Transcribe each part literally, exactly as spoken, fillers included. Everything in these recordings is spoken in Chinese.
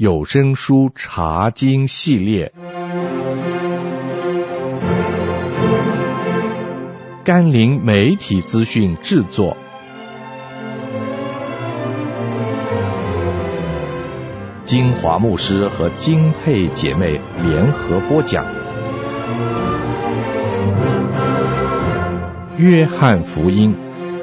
有声书查经系列，甘霖媒体资讯制作，金华牧师和金佩姐妹联合播讲。约翰福音。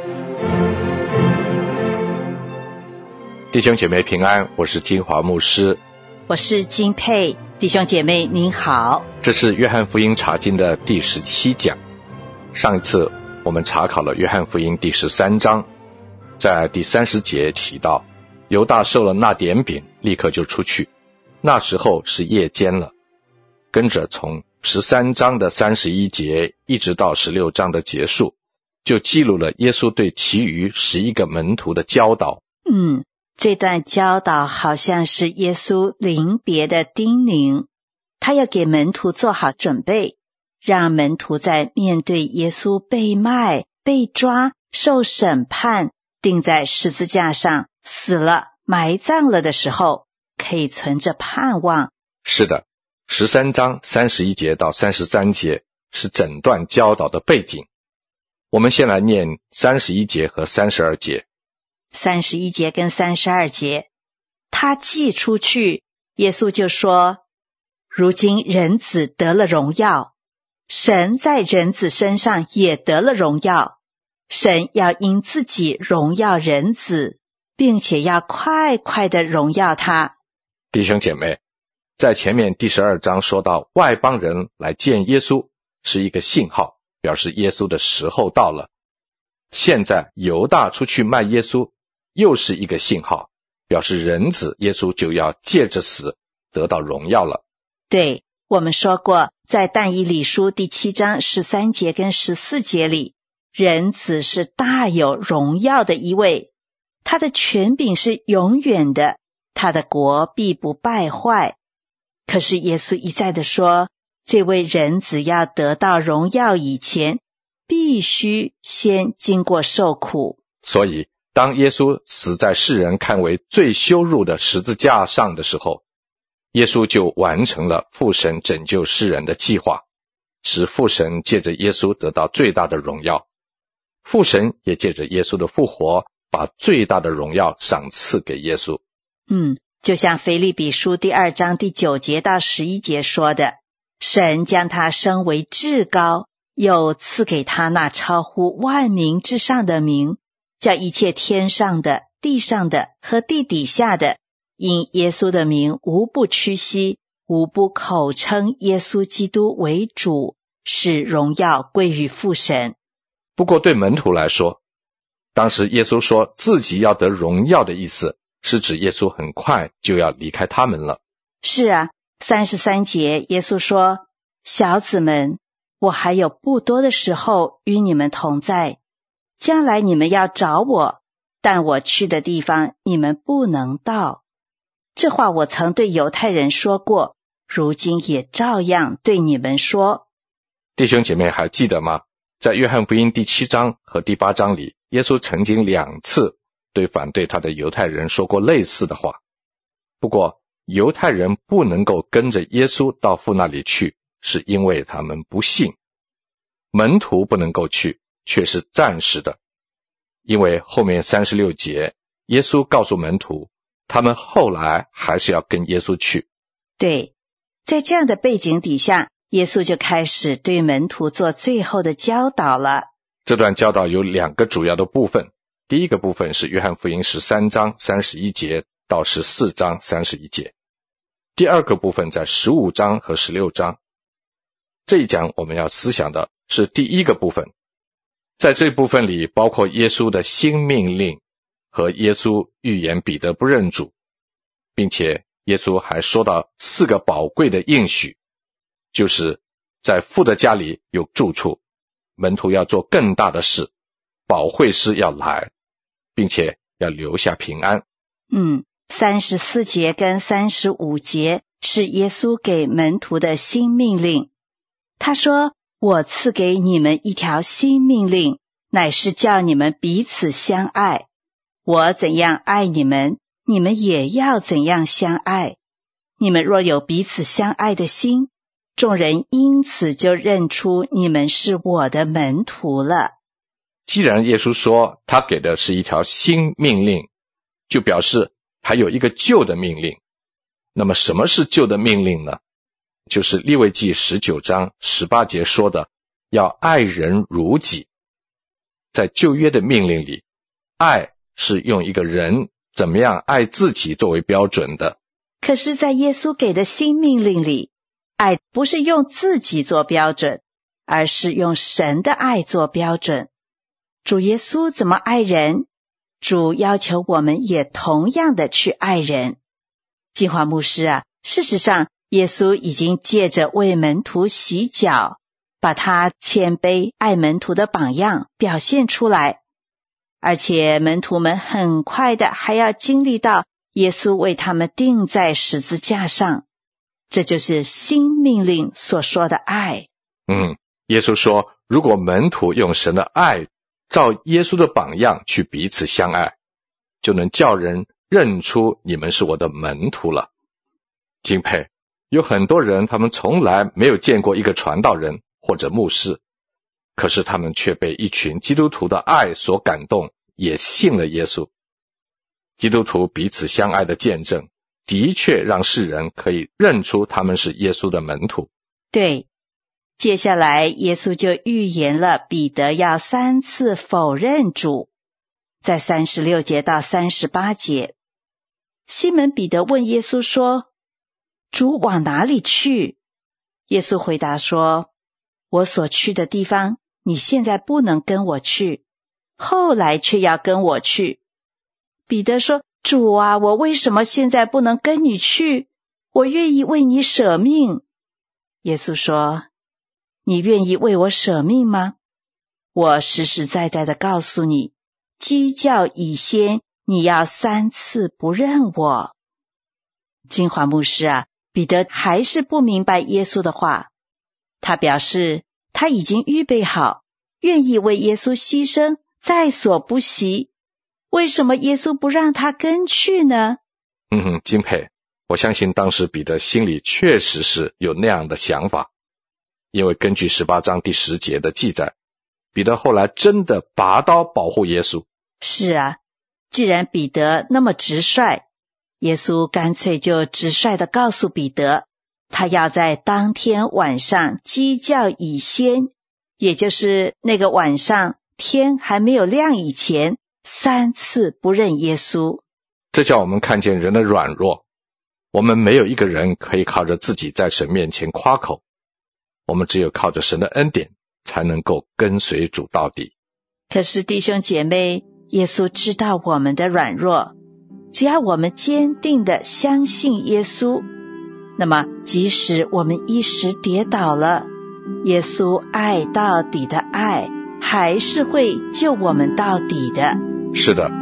弟兄姐妹平安，我是金华牧师， 我是金佩。弟兄姐妹您好， 这是约翰福音查经的第十七讲。上一次我们查考了约翰福音第十三章，在第三十节提到犹大受了那点饼，立刻就出去，那时候是夜间了。跟着从十三章的三十一节一直到十六章的结束，就记录了耶稣对其余十一个门徒的教导。 嗯，这段教导好像是耶稣临别的叮咛，他要给门徒做好准备，让门徒在面对耶稣被卖、被抓、受审判、钉在十字架上、死了、埋葬了的时候，可以存着盼望。 是的，十三章三十一节到三十三节是整段教导的背景。我们先来念三十一节和三十二节。 三十一节跟三十二节，他既出去，耶稣就说：如今人子得了荣耀，神在人子身上也得了荣耀，神要因自己荣耀人子，并且要快快的荣耀他。 弟兄姐妹，在前面第十二章说到外邦人来见耶稣是一个信号，表示耶稣的时候到了。现在犹大出去卖耶稣又是一个信号，表示人子耶稣就要借着死得到荣耀了。 对，我们说过，在但以理书第七章十三节跟十四节里，人子是大有荣耀的一位，他的权柄是永远的，他的国必不败坏。可是耶稣一再的说，这位人子要得到荣耀以前，必须先经过受苦。 所以当耶稣死在世人看为最羞辱的十字架上的时候，耶稣就完成了父神拯救世人的计划，使父神借着耶稣得到最大的荣耀。父神也借着耶稣的复活，把最大的荣耀赏赐给耶稣。 嗯，就像腓立比书第二章第九节到十一节说的，神将他升为至高，又赐给他那超乎万名之上的名，叫一切天上的、地上的和地底下的，因耶稣的名无不屈膝，无不口称耶稣基督为主，使荣耀归于父神。 不过对门徒来说，当时耶稣说自己要得荣耀的意思，是指耶稣很快就要离开他们了。 是啊，三十三节耶稣说：小子们，我还有不多的时候与你们同在，将来你们要找我，但我去的地方你们不能到。这话我曾对犹太人说过，如今也照样对你们说。 弟兄姐妹还记得吗？在约翰福音第七章和第八章里，耶稣曾经两次对反对他的犹太人说过类似的话。不过犹太人不能够跟着耶稣到父那里去，是因为他们不信。门徒不能够去，却是暂时的，因为后面三十六节耶稣告诉门徒，他们后来还是要跟耶稣去。 对，在这样的背景底下，耶稣就开始对门徒做最后的教导了。 这段教导有两个主要的部分，第一个部分是约翰福音十三章三十一节到十四章三十一节，第二个部分在十五章和十六章。这一讲我们要思想的是第一个部分，在这部分里包括耶稣的新命令和耶稣预言彼得不认主，并且耶稣还说到四个宝贵的应许，就是在父的家里有住处，门徒要做更大的事，保惠师要来，并且要留下平安。 嗯，三十四节跟三十五节是耶稣给门徒的新命令。他说：我赐给你们一条新命令，乃是叫你们彼此相爱。我怎样爱你们，你们也要怎样相爱。 你们若有彼此相爱的心，众人因此就认出你们是我的门徒了。 既然耶稣说他给的是一条新命令，就表示还有一个旧的命令。那么什么是旧的命令呢？就是利未记十九章十八节说的，要爱人如己。在旧约的命令里，爱是用一个人怎么样爱自己作为标准的。 可是在耶稣给的新命令里，爱不是用自己做标准，而是用神的爱做标准。主耶稣怎么爱人，主要求我们也同样的去爱人。金华牧师啊，事实上耶稣已经借着为门徒洗脚，把他谦卑爱门徒的榜样表现出来，而且门徒们很快的还要经历到耶稣为他们钉在十字架上。这就是新命令所说的爱。 嗯，耶稣说，如果门徒用神的爱照耶稣的榜样去彼此相爱，就能叫人认出你们是我的门徒了。敬佩，有很多人他们从来没有见过一个传道人或者牧师，可是他们却被一群基督徒的爱所感动，也信了耶稣。基督徒彼此相爱的见证的确让世人可以认出他们是耶稣的门徒。 对，接下来耶稣就预言了彼得要三次否认主。在三十六节到三十八节，西门彼得问耶稣说，主往哪里去？耶稣回答说，我所去的地方，你现在不能跟我去，后来却要跟我去。彼得说，主啊，我为什么现在不能跟你去？我愿意为你舍命。耶稣说，你愿意为我舍命吗？我实实在在的告诉你，鸡叫以先，你要三次不认我。金华牧师啊，彼得还是不明白耶稣的话，他表示他已经预备好，愿意为耶稣牺牲，在所不惜。为什么耶稣不让他跟去呢？ 嗯哼，敬佩，我相信当时彼得心里确实是有那样的想法，因为根据十八章第十节的记载，彼得后来真的拔刀保护耶稣。 是啊，既然彼得那么直率，耶稣干脆就直率地告诉彼得，他要在当天晚上鸡叫以先，也就是那个晚上天还没有亮以前，三次不认耶稣。 这叫我们看见人的软弱，我们没有一个人可以靠着自己在神面前夸口，我们只有靠着神的恩典才能够跟随主到底。 可是弟兄姐妹，耶稣知道我们的软弱，只要我们坚定地相信耶稣，那么即使我们一时跌倒了，耶稣爱到底的爱还是会救我们到底的。 是的，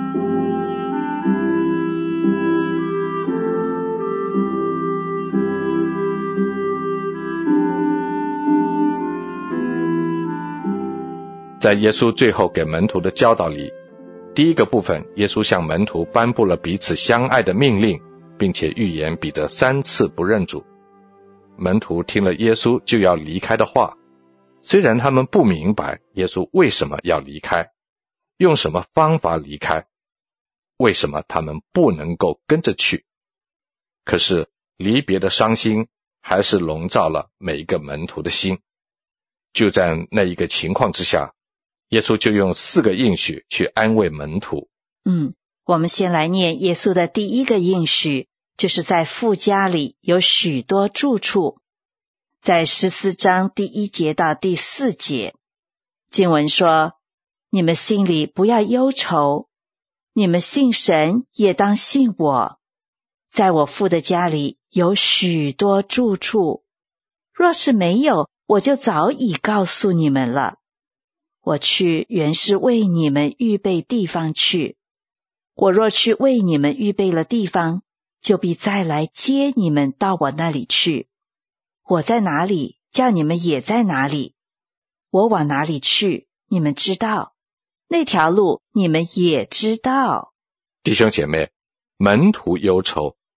在耶稣最后给门徒的教导里，第一个部分，耶稣向门徒颁布了彼此相爱的命令，并且预言彼得三次不认主。门徒听了耶稣就要离开的话，虽然他们不明白耶稣为什么要离开，用什么方法离开，为什么他们不能够跟着去，可是离别的伤心还是笼罩了每一个门徒的心。就在那一个情况之下，耶稣就用四个应许去安慰门徒。 嗯，我们先来念耶稣的第一个应许，就是在父家里有许多住处。在十四章第一节到第四节，经文说，你们心里不要忧愁，你们信神也当信我，在我父的家里有许多住处，若是没有，我就早已告诉你们了。我去原是为你们预备地方去，我若去为你们预备了地方，就必再来接你们到我那里去。我在哪里，叫你们也在哪里。我往哪里去，你们知道，那条路你们也知道。 弟兄姐妹，门徒忧愁，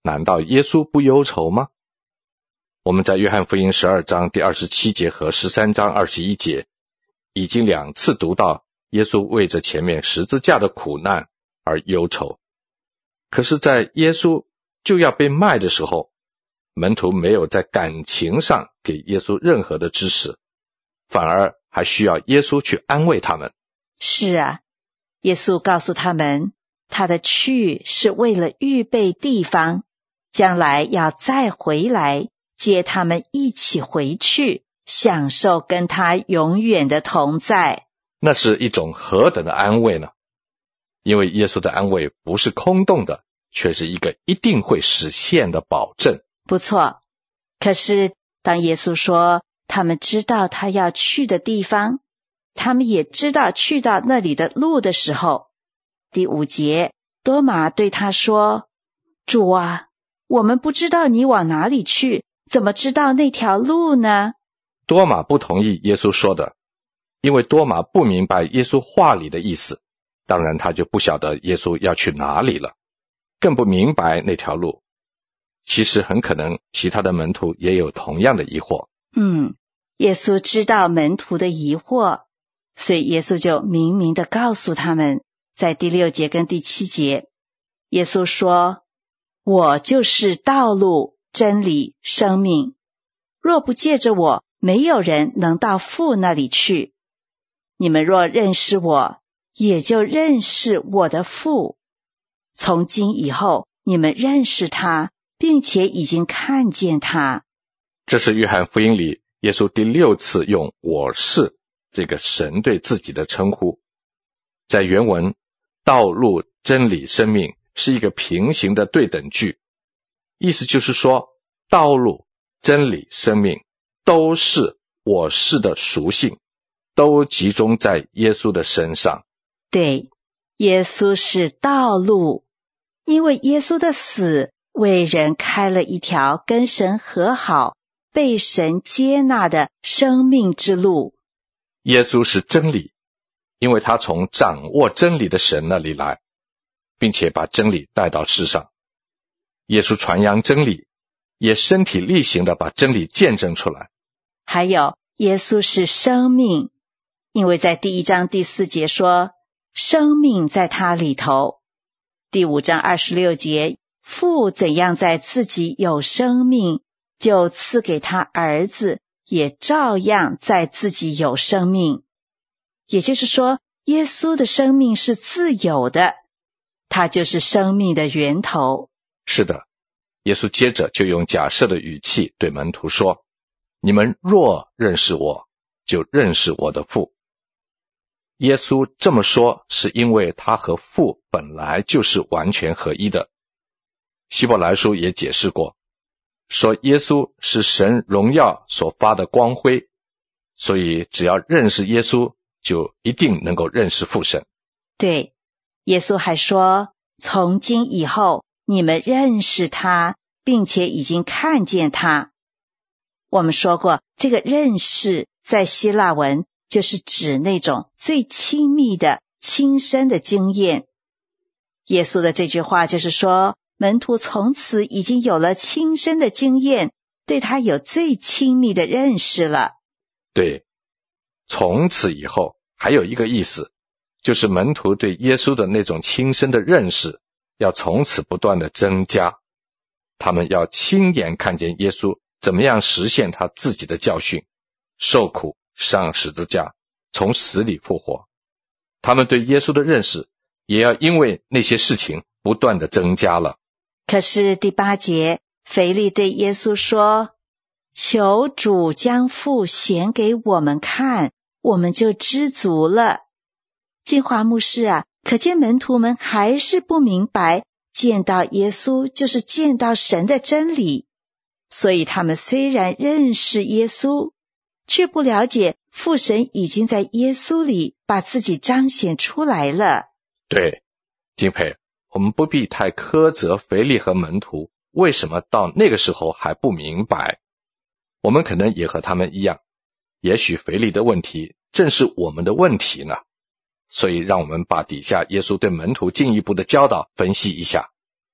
难道耶稣不忧愁吗？我们在约翰福音十二章第二十七节和十三章二十一节已经两次读到耶稣为着前面十字架的苦难而忧愁。可是在耶稣就要被卖的时候，门徒没有在感情上给耶稣任何的支持，反而还需要耶稣去安慰他们。 是啊，耶稣告诉他们，他的去是为了预备地方，将来要再回来接他们一起回去，享受跟他永远的同在。 那是一种何等的安慰呢？因为耶稣的安慰不是空洞的，却是一个一定会实现的保证。 不错，可是当耶稣说他们知道他要去的地方，他们也知道去到那里的路的时候，第五节，多马对他说，主啊，我们不知道你往哪里去，怎么知道那条路呢？ 多马不同意耶稣说的，因为多马不明白耶稣话里的意思，当然他就不晓得耶稣要去哪里了，更不明白那条路。其实很可能其他的门徒也有同样的疑惑。 嗯，耶稣知道门徒的疑惑，所以耶稣就明明地告诉他们，在第六节跟第七节，耶稣说，我就是道路、真理、生命，若不借着我，没有人能到父那里去。你们若认识我，也就认识我的父。从今以后，你们认识他，并且已经看见他。 这是约翰福音里耶稣第六次用我是这个神对自己的称呼。在原文，道路、真理、生命是一个平行的对等句，意思就是说，道路、真理、生命都是我是的属性，都集中在耶稣的身上。 对，耶稣是道路，因为耶稣的死为人开了一条跟神和好、被神接纳的生命之路。 耶稣是真理，因为他从掌握真理的神那里来，并且把真理带到世上。耶稣传扬真理，也身体力行地把真理见证出来。 还有，耶稣是生命，因为在第一章第四节说，生命在他里头。第五章二十六节，父怎样在自己有生命，就赐给他儿子，也照样在自己有生命。也就是说，耶稣的生命是自由的，他就是生命的源头。 是的，耶稣接着就用假设的语气对门徒说，你们若认识我，就认识我的父。耶稣这么说是因为他和父本来就是完全合一的。希伯来书也解释过，说耶稣是神荣耀所发的光辉，所以只要认识耶稣，就一定能够认识父神。 对，耶稣还说，从今以后，你们认识他，并且已经看见他。我们说过，这个认识在希腊文就是指那种最亲密的、亲身的经验。耶稣的这句话就是说，门徒从此已经有了亲身的经验，对他有最亲密的认识了。 对，从此以后还有一个意思，就是门徒对耶稣的那种亲身的认识要从此不断的增加，他们要亲眼看见耶稣怎么样实现他自己的教训，受苦、上十字架、从死里复活。他们对耶稣的认识也要因为那些事情不断的增加了。 可是第八节，腓力对耶稣说，求主将父显给我们看，我们就知足了。金华牧师啊，可见门徒们还是不明白，见到耶稣就是见到神的真理，所以他们虽然认识耶稣，却不了解父神已经在耶稣里把自己彰显出来了。 对，金培，我们不必太苛责腓力和门徒为什么到那个时候还不明白，我们可能也和他们一样，也许腓力的问题正是我们的问题呢。所以让我们把底下耶稣对门徒进一步的教导分析一下。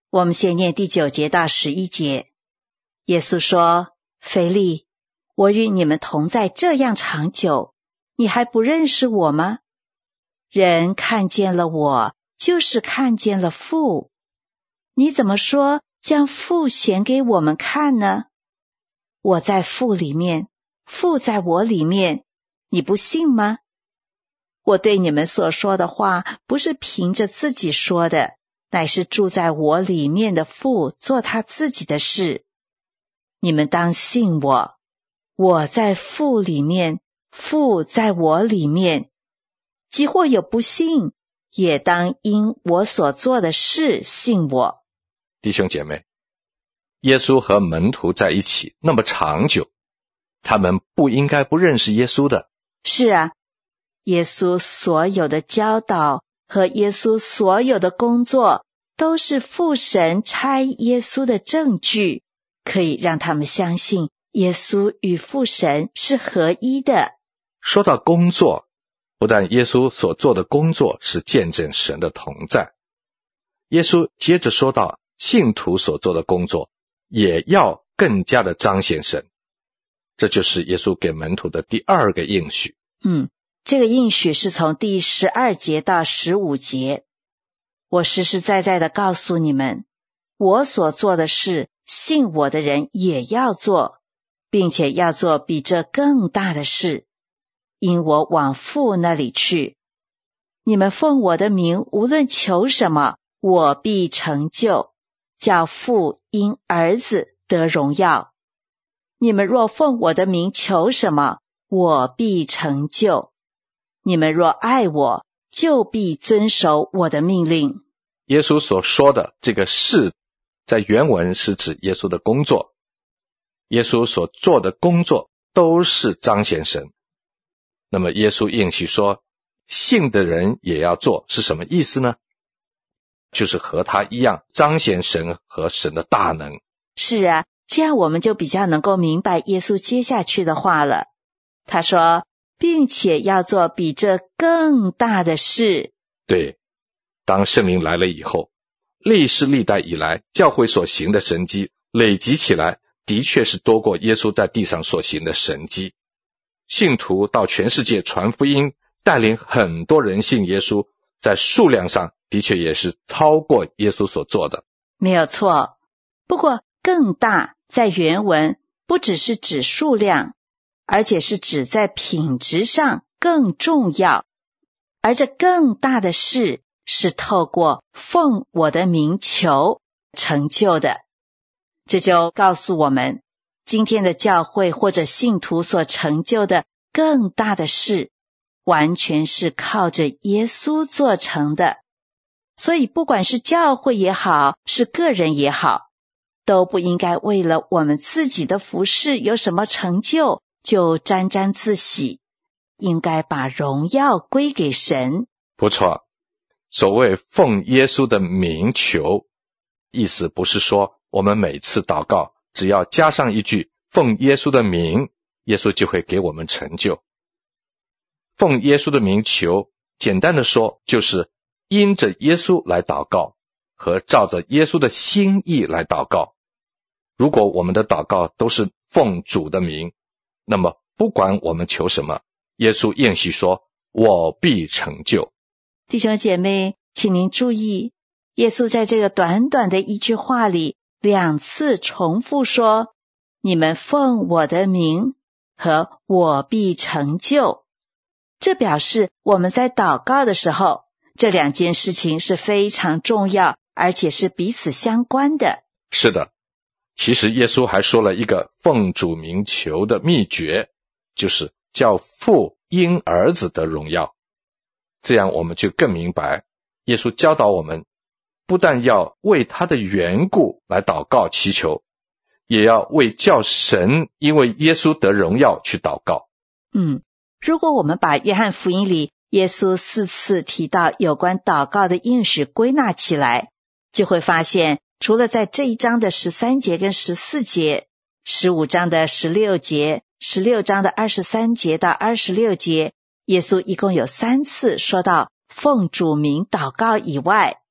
我们先念第九节到十一节。耶稣说：腓利，我与你们同在这样长久，你还不认识我吗？人看见了我，就是看见了父。你怎么说将父显给我们看呢？我在父里面，父在我里面，你不信吗？我对你们所说的话，不是凭着自己说的，乃是住在我里面的父做他自己的事。你们当信我，我在父里面，父在我里面。即或有不信，也当因我所做的事信我。 弟兄姐妹，耶稣和门徒在一起那么长久，他们不应该不认识耶稣的。 是啊，耶稣所有的教导和耶稣所有的工作，都是父神差耶稣的证据，可以让他们相信耶稣与父神是合一的。 说到工作，不但耶稣所做的工作是见证神的同在，耶稣接着说到信徒所做的工作也要更加的彰显神。这就是耶稣给门徒的第二个应许。 嗯，这个应许是从第十二节到十五节。我实实在在的告诉你们，我所做的事，信我的人也要做，并且要做比这更大的事，因我往父那里去。你们奉我的名无论求什么，我必成就，叫父因儿子得荣耀。你们若奉我的名求什么，我必成就。你们若爱我，就必遵守我的命令。 耶稣所说的这个事，在原文是指耶稣的工作。耶稣所做的工作都是彰显神。那么耶稣应许说，信的人也要做，是什么意思呢？就是和他一样彰显神和神的大能。 是啊，这样我们就比较能够明白耶稣接下去的话了。他说，并且要做比这更大的事。 对，当圣灵来了以后，历世历代以来教会所行的神迹累积起来，的确是多过耶稣在地上所行的神迹。信徒到全世界传福音，带领很多人信耶稣，在数量上的确也是超过耶稣所做的。 没有错。不过更大在原文不只是指数量，而且是指在品质上更重要。而这更大的事是透过奉我的名求成就的。这就告诉我们，今天的教会或者信徒所成就的更大的事，完全是靠着耶稣做成的。所以不管是教会也好，是个人也好，都不应该为了我们自己的服事有什么成就就沾沾自喜，应该把荣耀归给神。 不错，所谓奉耶稣的名求，意思不是说我们每次祷告只要加上一句奉耶稣的名，耶稣就会给我们成就。奉耶稣的名求，简单的说，就是因着耶稣来祷告，和照着耶稣的心意来祷告。如果我们的祷告都是奉主的名，那么不管我们求什么，耶稣应许说，我必成就。 弟兄姐妹，请您注意，耶稣在这个短短的一句话里，两次重复说，你们奉我的名和我必成就。这表示我们在祷告的时候，这两件事情是非常重要，而且是彼此相关的。 是的，其实耶稣还说了一个奉主名求的秘诀，就是叫父因儿子得荣耀。这样我们就更明白，耶稣教导我们，不但要为他的缘故来祷告祈求，也要为叫神因为耶稣得荣耀去祷告。 嗯，如果我们把约翰福音里耶稣四次提到有关祷告的应许归纳起来，就会发现，除了在这一章的十三节跟十四节，十五章的十六节，十六章的二十三节到二十六节，耶稣一共有三次说到奉主名祷告以外，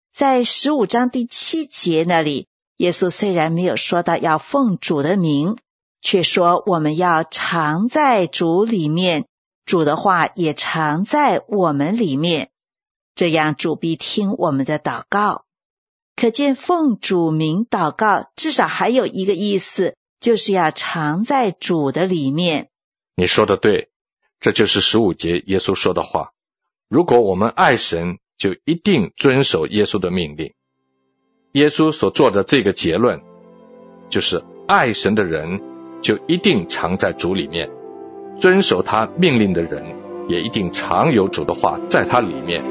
在十五章第七节那里，耶稣虽然没有说到要奉主的名，却说我们要常在主里面，主的话也常在我们里面，这样主必听我们的祷告。可见奉主名祷告至少还有一个意思，就是要常在主的里面。 你说的对，这就是十五节耶稣说的话。如果我们爱神，就一定遵守耶稣的命令。耶稣所做的这个结论，就是爱神的人就一定常在主里面，遵守他命令的人也一定常有主的话在他里面。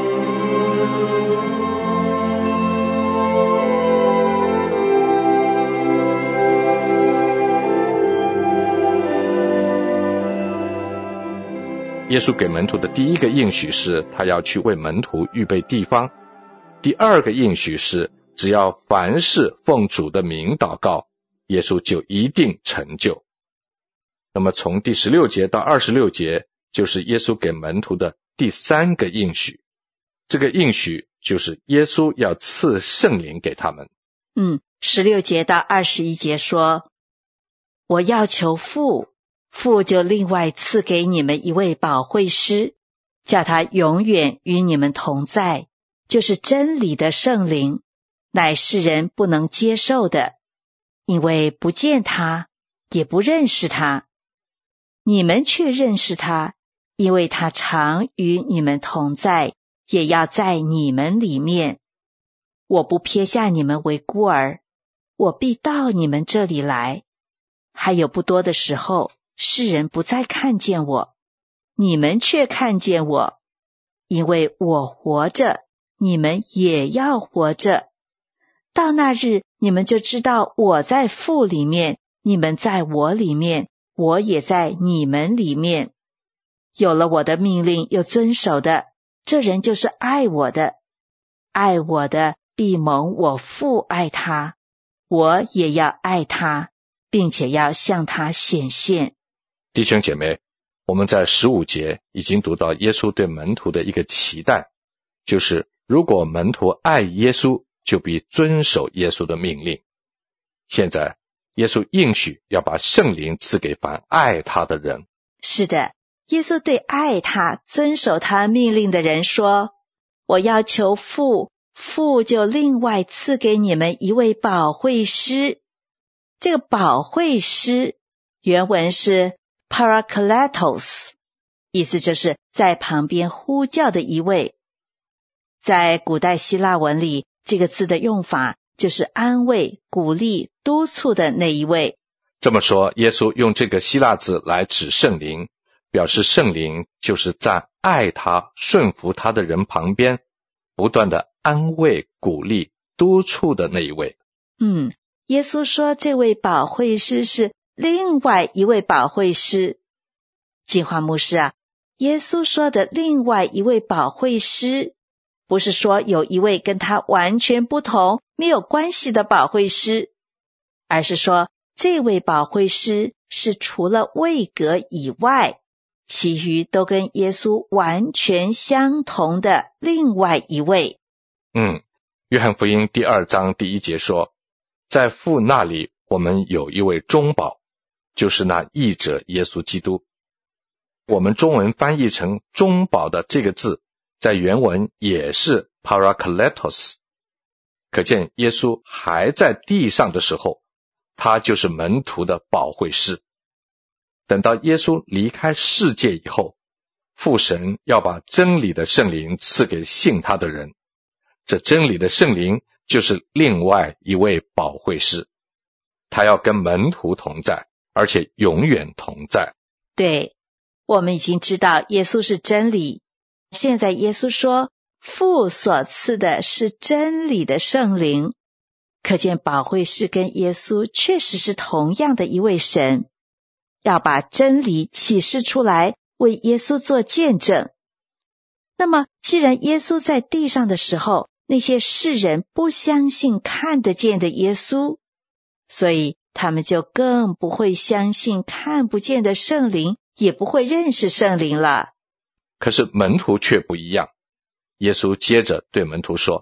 耶稣给门徒的第一个应许是他要去为门徒预备地方，第二个应许是只要凡事奉主的名祷告，耶稣就一定成就。那么从第十六节到二十六节就是耶稣给门徒的第三个应许，这个应许就是耶稣要赐圣灵给他们。 嗯，十六节到二十一节说，我要求父，父就另外赐给你们一位保惠师，叫他永远与你们同在，就是真理的圣灵，乃世人不能接受的，因为不见他，也不认识他。你们却认识他，因为他常与你们同在，也要在你们里面。我不撇下你们为孤儿，我必到你们这里来。还有不多的时候，世人不再看见我，你们却看见我，因为我活着，你们也要活着。到那日，你们就知道我在父里面，你们在我里面，我也在你们里面。有了我的命令又遵守的，这人就是爱我的。爱我的必蒙我父爱他，我也要爱他，并且要向他显现。 弟兄姐妹，我们在十五节已经读到耶稣对门徒的一个期待，就是如果门徒爱耶稣，就必遵守耶稣的命令。现在耶稣应许要把圣灵赐给凡爱他的人。 是的，耶稣对爱他、遵守他命令的人说，我要求父，父就另外赐给你们一位保惠师。这个保惠师原文是 Parakletos， 意思就是在旁边呼叫的一位。在古代希腊文里，这个字的用法就是安慰、鼓励、督促的那一位。 这么说，耶稣用这个希腊字来指圣灵，表示圣灵就是在爱他、顺服他的人旁边，不断的安慰、鼓励、督促的那一位。 嗯，耶稣说这位保惠师是另外一位保惠师。金华牧师啊，耶稣说的另外一位保惠师，不是说有一位跟他完全不同、没有关系的保惠师，而是说这位保惠师是除了位格以外，其余都跟耶稣完全相同的另外一位。 嗯，约翰福音第二章第一节说，在父那里我们有一位中保，就是那义者耶稣基督。我们中文翻译成中保的这个字，在原文也是 Parakletos， 可见耶稣还在地上的时候，他就是门徒的保惠师。等到耶稣离开世界以后，父神要把真理的圣灵赐给信他的人，这真理的圣灵就是另外一位保惠师，他要跟门徒同在，而且永远同在。 对，我们已经知道耶稣是真理，现在耶稣说父所赐的是真理的圣灵，可见保惠师跟耶稣确实是同样的一位神，要把真理启示出来，为耶稣做见证。那么既然耶稣在地上的时候，那些世人不相信看得见的耶稣，所以他们就更不会相信看不见的圣灵，也不会认识圣灵了。 可是门徒却不一样，耶稣接着对门徒说，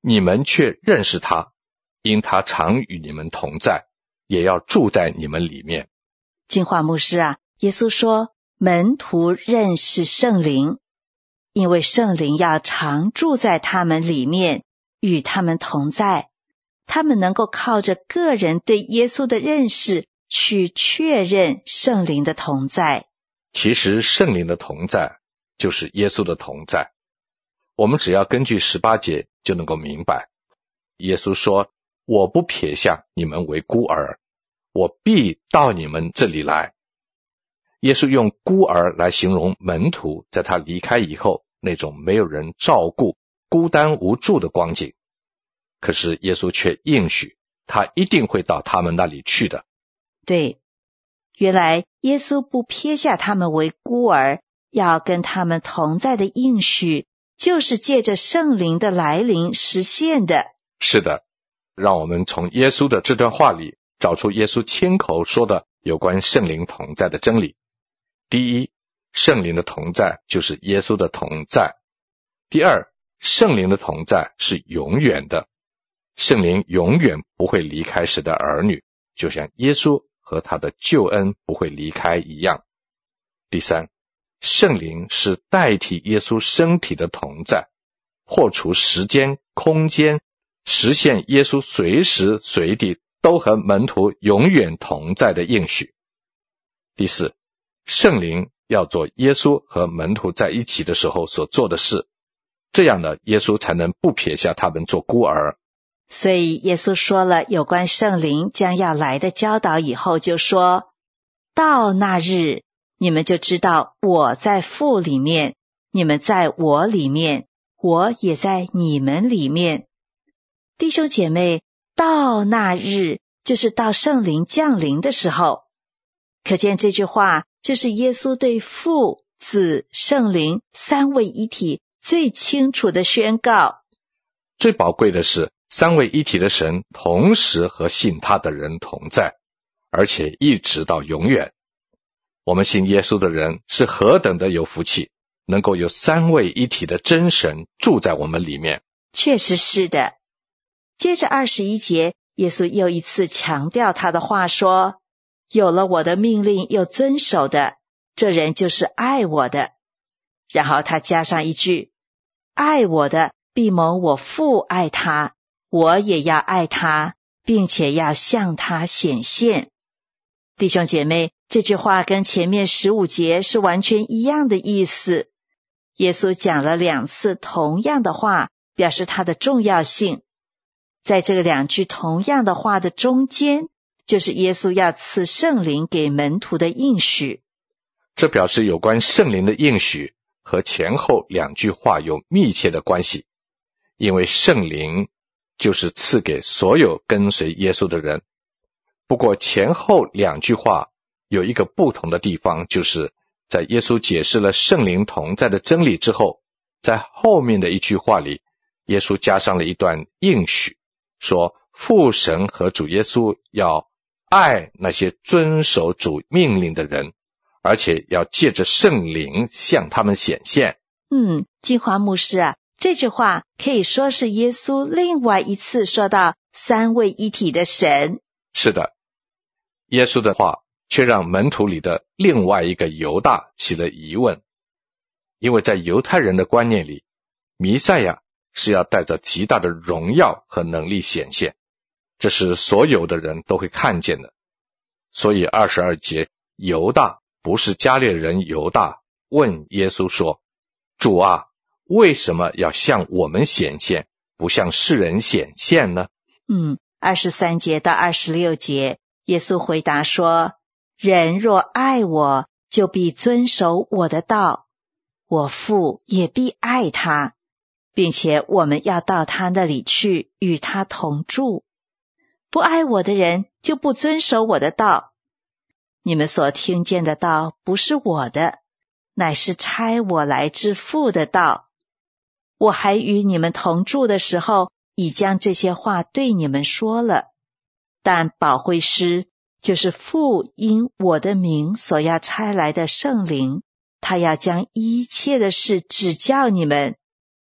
你们却认识他，因他常与你们同在，也要住在你们里面。 金华牧师啊，耶稣说门徒认识圣灵，因为圣灵要常住在他们里面，与他们同在，他们能够靠着个人对耶稣的认识去确认圣灵的同在。 其实圣灵的同在就是耶稣的同在，我们只要根据十八节就能够明白。耶稣说，我不撇下你们为孤儿，我必到你们这里来。耶稣用孤儿来形容门徒在他离开以后那种没有人照顾、孤单无助的光景。可是耶稣却应许，他一定会到他们那里去的。 对，原来耶稣不撇下他们为孤儿，要跟他们同在的应许，就是借着圣灵的来临实现的。 是的，让我们从耶稣的这段话里找出耶稣亲口说的有关圣灵同在的真理。第一，圣灵的同在就是耶稣的同在。第二，圣灵的同在是永远的，圣灵永远不会离开神的儿女，就像耶稣和他的救恩不会离开一样。第三，圣灵是代替耶稣身体的同在，破除时间、空间，实现耶稣随时随地都和门徒永远同在的应许。第四，圣灵要做耶稣和门徒在一起的时候所做的事，这样呢，耶稣才能不撇下他们做孤儿。 所以耶稣说了有关圣灵将要来的教导以后，就说，到那日，你们就知道我在父里面，你们在我里面，我也在你们里面。弟兄姐妹，到那日就是到圣灵降临的时候。可见这句话就是耶稣对父、子、圣灵三位一体最清楚的宣告。 最宝贵的是，三位一体的神同时和信他的人同在，而且一直到永远。我们信耶稣的人是何等的有福气，能够有三位一体的真神住在我们里面。 确实是的。接着二十一节，耶稣又一次强调他的话说，有了我的命令又遵守的，这人就是爱我的。然后他加上一句，爱我的必蒙我父爱他，我也要爱他，并且要向他显现。弟兄姐妹，这句话跟前面十五节是完全一样的意思。耶稣讲了两次同样的话，表示它的重要性。在这个两句同样的话的中间，就是耶稣要赐圣灵给门徒的应许。 这表示有关圣灵的应许和前后两句话有密切的关系，因为圣灵就是赐给所有跟随耶稣的人。不过前后两句话有一个不同的地方，就是在耶稣解释了圣灵同在的真理之后，在后面的一句话里，耶稣加上了一段应许，说父神和主耶稣要爱那些遵守主命令的人，而且要借着圣灵向他们显现。 嗯，金华牧师啊，这句话可以说是耶稣另外一次说到三位一体的神。 是的，耶稣的话却让门徒里的另外一个犹大起了疑问，因为在犹太人的观念里，弥赛亚是要带着极大的荣耀和能力显现，这是所有的人都会看见的。所以二十二节，犹大不是加略人犹大问耶稣说，主啊，为什么要向我们显现，不向世人显现呢？ 嗯，二十三节到二十六节，耶稣回答说，人若爱我，就必遵守我的道，我父也必爱他，并且我们要到他那里去，与他同住。不爱我的人，就不遵守我的道。你们所听见的道，不是我的，乃是差我来之父的道。我还与你们同住的时候，已将这些话对你们说了。但保惠师，就是父因我的名所要差来的圣灵，他要将一切的事指教你们，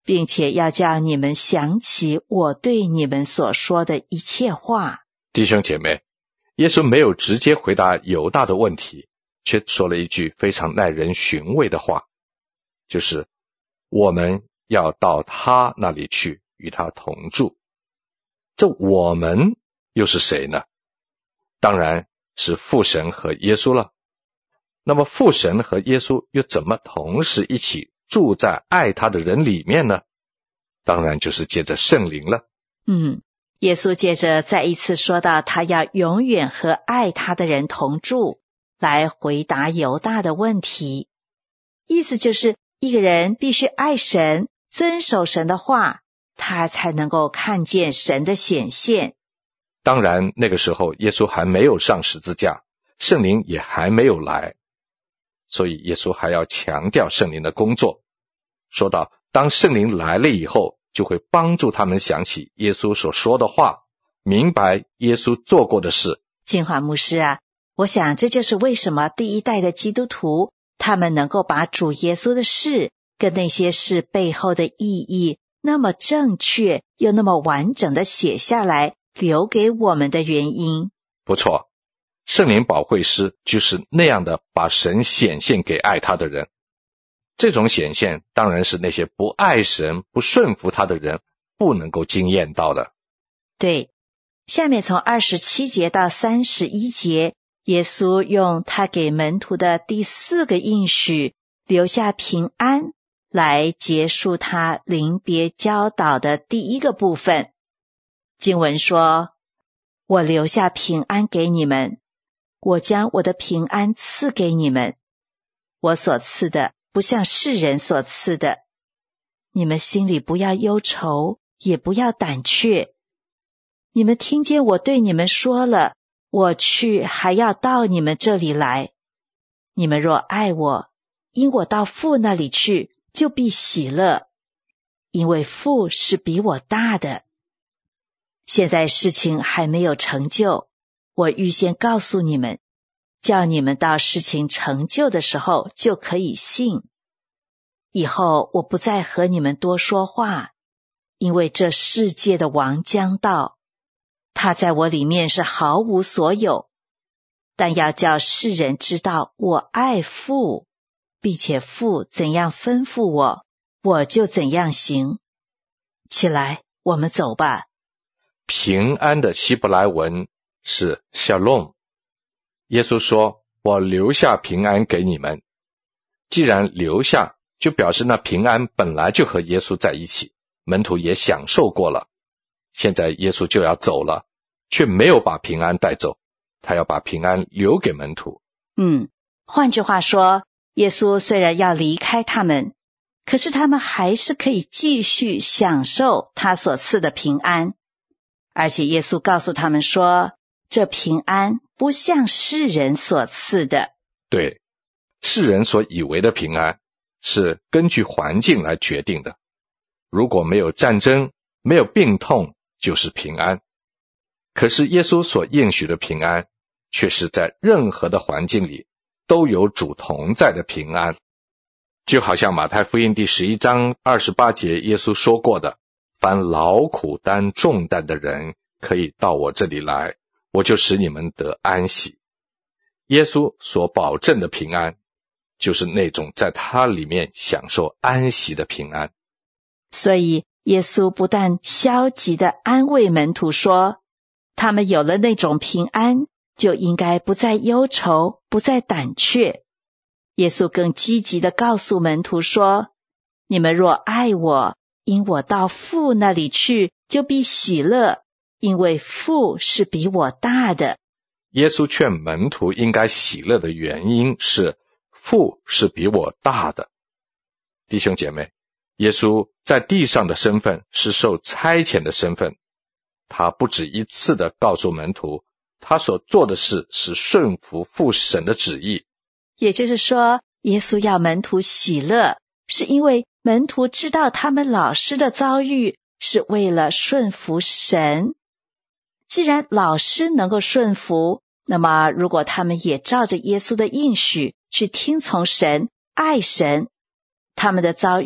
并且要叫你们想起我对你们所说的一切话。 弟兄姐妹，耶稣没有直接回答犹大的问题，却说了一句非常耐人寻味的话，就是我们要到他那里去，与他同住。这我们又是谁呢？当然是父神和耶稣了。那么父神和耶稣又怎么同时一起住在爱他的人里面呢？当然就是借着圣灵了。 嗯，耶稣接着再一次说到他要永远和爱他的人同住，来回答犹大的问题。意思就是一个人必须爱神，遵守神的话，他才能够看见神的显现。 当然那个时候耶稣还没有上十字架，圣灵也还没有来，所以耶稣还要强调圣灵的工作，说到当圣灵来了以后，就会帮助他们想起耶稣所说的话，明白耶稣做过的事。 金华牧师啊，我想这就是为什么第一代的基督徒他们能够把主耶稣的事跟那些事背后的意义那么正确又那么完整的写下来，留给我们的原因。 不错，圣灵保惠师就是那样的把神显现给爱他的人。这种显现当然是那些不爱神不顺服他的人不能够经验到的。 对，下面从二十七节到三十一节，耶稣用他给门徒的第四个应许留下平安来结束他临别教导的第一个部分。经文说，我留下平安给你们，我将我的平安赐给你们，我所赐的不像世人所赐的，你们心里不要忧愁，也不要胆怯。你们听见我对你们说了，我去还要到你们这里来。你们若爱我，因我到父那里去，就必喜乐，因为父是比我大的。现在事情还没有成就，我预先告诉你们，叫你们到事情成就的时候就可以信。以后我不再和你们多说话，因为这世界的王将到，他在我里面是毫无所有，但要叫世人知道我爱父，并且父怎样吩咐我，我就怎样行。起来，我们走吧。 平安的希伯来文是 Shalom。 耶稣说，我留下平安给你们。既然留下，就表示那平安本来就和耶稣在一起，门徒也享受过了。现在耶稣就要走了，却没有把平安带走，他要把平安留给门徒。 嗯，换句话说，耶稣虽然要离开他们，可是他们还是可以继续享受他所赐的平安。而且耶稣告诉他们说，这平安不像世人所赐的。 对，世人所以为的平安是根据环境来决定的，如果没有战争，没有病痛，就是平安。可是耶稣所应许的平安，却是在任何的环境里都有主同在的平安。就好像马太福音第十一章二十八节耶稣说过的，凡劳苦担重担的人，可以到我这里来，我就使你们得安息。耶稣所保证的平安，就是那种在他里面享受安息的平安。 所以耶稣不但消极地安慰门徒说，他们有了那种平安，就应该不再忧愁，不再胆怯。耶稣更积极地告诉门徒说，你们若爱我，因我到父那里去，就必喜乐，因为父是比我大的。 耶稣劝门徒应该喜乐的原因是，父是比我大的。弟兄姐妹，耶稣在地上的身份是受差遣的身份，他不止一次地告诉门徒，他所做的事是顺服父神的旨意。 也就是说，耶稣要门徒喜乐，是因为门徒知道他们老师的遭遇是为了顺服神。既然老师能够顺服，那么如果他们也照着耶稣的应许去听从神，爱神，他们的遭遇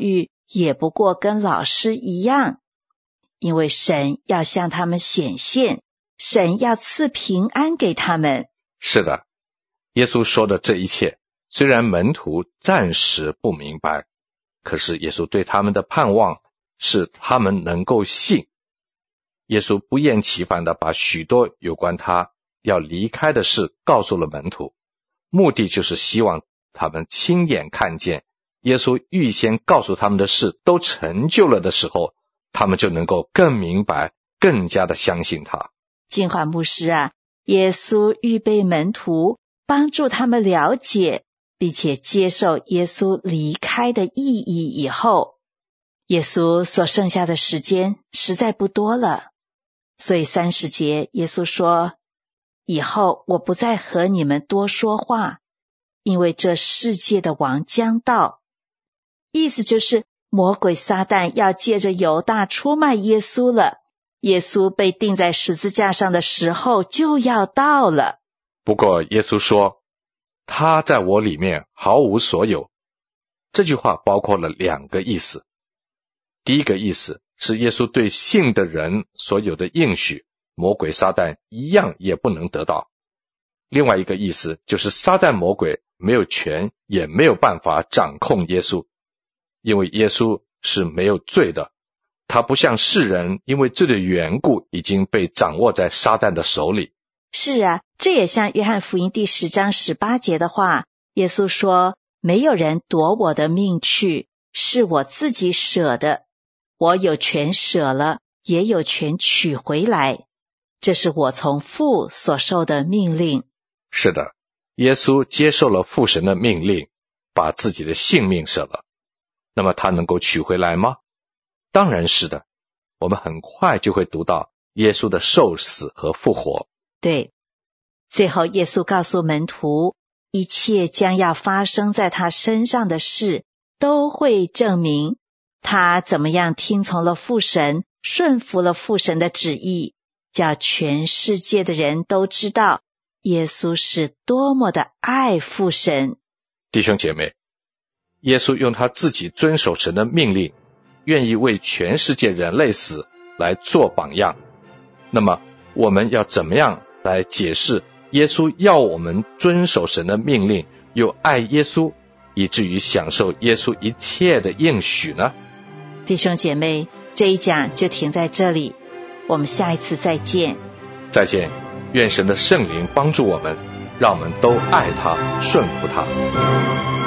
也不过跟老师一样，因为神要向他们显现，神要赐平安给他们。 是的，耶稣说的这一切，虽然门徒暂时不明白，可是耶稣对他们的盼望是他们能够信。耶稣不厌其烦地把许多有关他要离开的事告诉了门徒，目的就是希望他们亲眼看见耶稣预先告诉他们的事都成就了的时候，他们就能够更明白，更加的相信他。 金华牧师啊，耶稣预备门徒，帮助他们了解并且接受耶稣离开的意义以后，耶稣所剩下的时间实在不多了。所以三十节耶稣说，以后我不再和你们多说话，因为这世界的王将到。意思就是魔鬼撒旦要借着犹大出卖耶稣了，耶稣被钉在十字架上的时候就要到了。 不过耶稣说，他在我里面毫无所有。这句话包括了两个意思。第一个意思是耶稣对信的人所有的应许，魔鬼撒旦一样也不能得到。另外一个意思就是撒旦魔鬼没有权也没有办法掌控耶稣，因为耶稣是没有罪的，他不像世人因为罪的缘故已经被掌握在撒旦的手里。 是啊，这也像约翰福音第十章十八节的话，耶稣说，没有人夺我的命去，是我自己舍的，我有权舍了，也有权取回来，这是我从父所受的命令。 是的，耶稣接受了父神的命令，把自己的性命舍了。那么他能够取回来吗？当然是的，我们很快就会读到耶稣的受死和复活。 对，最后耶稣告诉门徒，一切将要发生在他身上的事，都会证明他怎么样听从了父神，顺服了父神的旨意，叫全世界的人都知道耶稣是多么的爱父神。 弟兄姐妹，耶稣用他自己遵守神的命令，愿意为全世界人类死来做榜样。那么我们要怎么样来解释耶稣要我们遵守神的命令，又爱耶稣，以至于享受耶稣一切的应许呢？ 弟兄姐妹，这一讲就停在这里，我们下一次再见。 再见，愿神的圣灵帮助我们，让我们都爱他，顺服他。